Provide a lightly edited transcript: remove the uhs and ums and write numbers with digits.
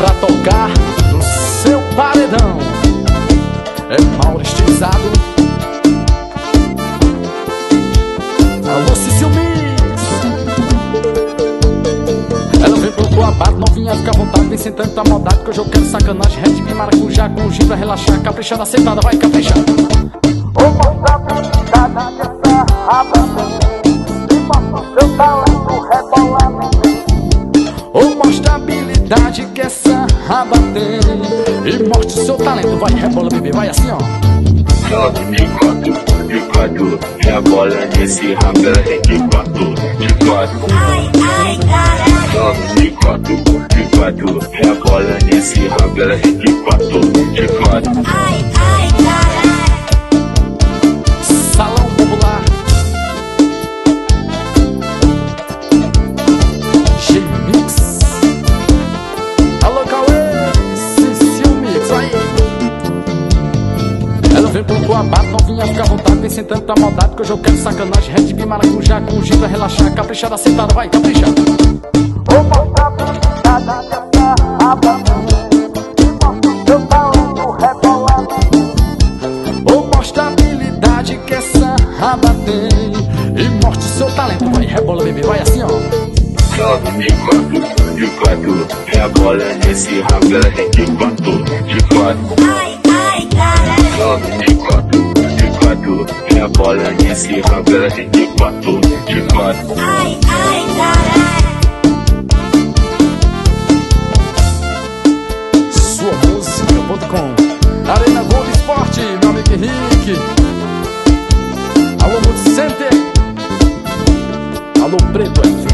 pra tocar no seu paredão. É Mauro estilizado. Alô, Cício Mix. Ela vem pro Coabado, novinha, fica à vontade. Vem sentando tua maldade, que hoje eu quero sacanagem. Red de maracujá com gin pra relaxar. Caprichada, aceitada, vai caprichar. Ô moça bonita dessa raba, me mostra o seu talento rebolando. Ou mostra a habilidade que essa raba tem e mostra o seu talento, vai, rebola, bebê, vai assim, ó. Sobe de quatro, rebola nesse rabo, ela tem de quatro. Ai, ai, caralho. Sobe de quatro, rebola nesse rabo, ela tem de quatro. Ai, ai, caralho. Salão Popular G-Mix. Alô, Cauê, Cício Mix, aí. Ela vem pro Coabado, novinha, fica à vontade. Vem sentando tua maldade, que hoje eu quero sacanagem. Red de maracujá com gin pra relaxar. Caprichada, aceitada, vai, caprichar. Ô moça bonita dessa raba, me mostra o seu talento rebolando. Ou mostra a habilidade que essa raba tem e mostra o seu talento, vai, rebola, bebê, vai assim, ó. Sobe de quatro, rebola nesse rabo, ela tem de quatro. Ai, ai, caralho. Sobe de quatro, rebola nesse rabo, ela tem de quatro. Ai, ai, caralho. Sua música.com. Arena Gold Esporte, meu amigo Henrique. Alô, Multicenter. Alô, Preto